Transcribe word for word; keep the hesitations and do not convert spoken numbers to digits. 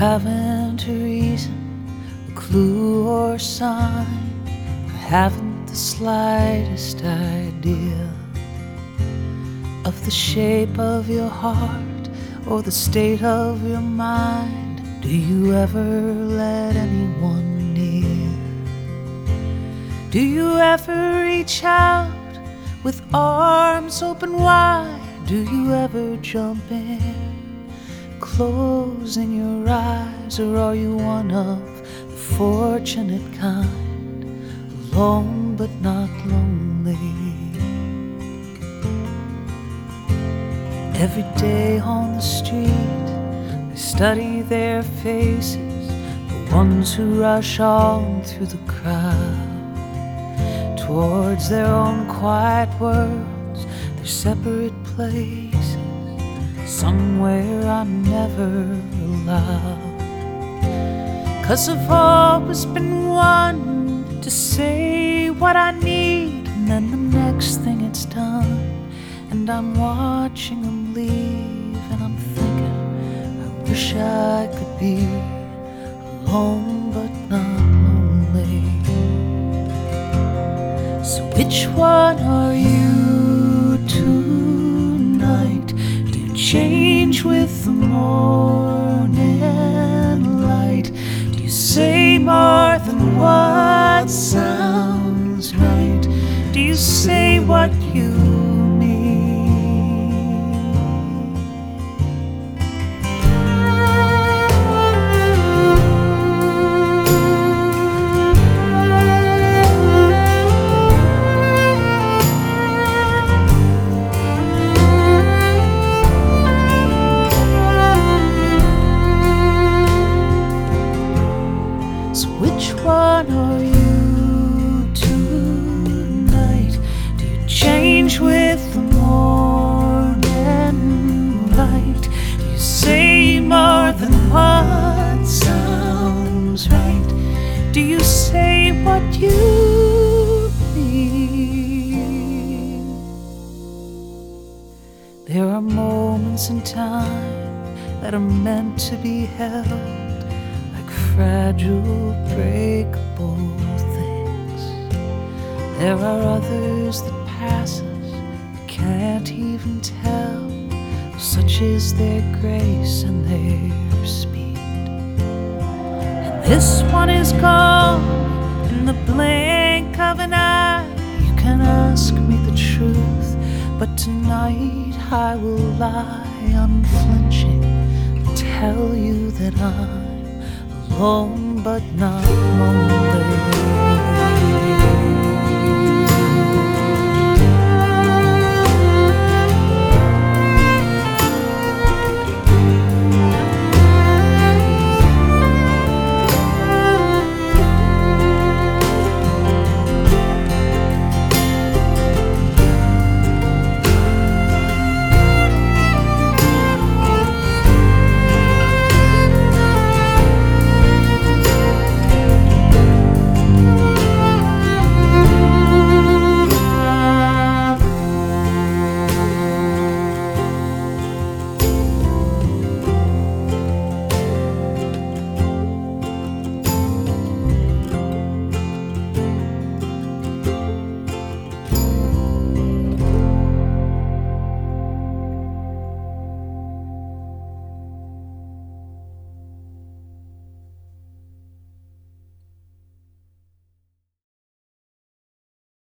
haven't a reason, a clue or sign. I haven't the slightest idea of the shape of your heart or the state of your mind. Do you ever let anyone near? Do you ever reach out with arms open wide? Do you ever jump in, closing your eyes? Or are you one of the fortunate kind, alone but not lonely? Every day on the street, they study their faces, the ones who rush on through the crowd towards their own quiet worlds, their separate places, somewhere I'm never allowed. 'Cause I've always been one to say what I need, and then the next thing it's done, and I'm watching them leave, and I'm thinking, I wish I could be alone but not lonely. So which one are you tonight? Do you change with the morning light? Do you say more than what sounds right? Do you say what you Which one are you tonight? Do you change with the morning light? Do you say more than what sounds right? Do you say what you mean? There are moments in time that are meant to be held, fragile, breakable things. There are others that pass us, we can't even tell. Such is their grace and their speed. And this one is gone in the blink of an eye. You can ask me the truth, but tonight I will lie unflinching and tell you that I'm alone but not lonely.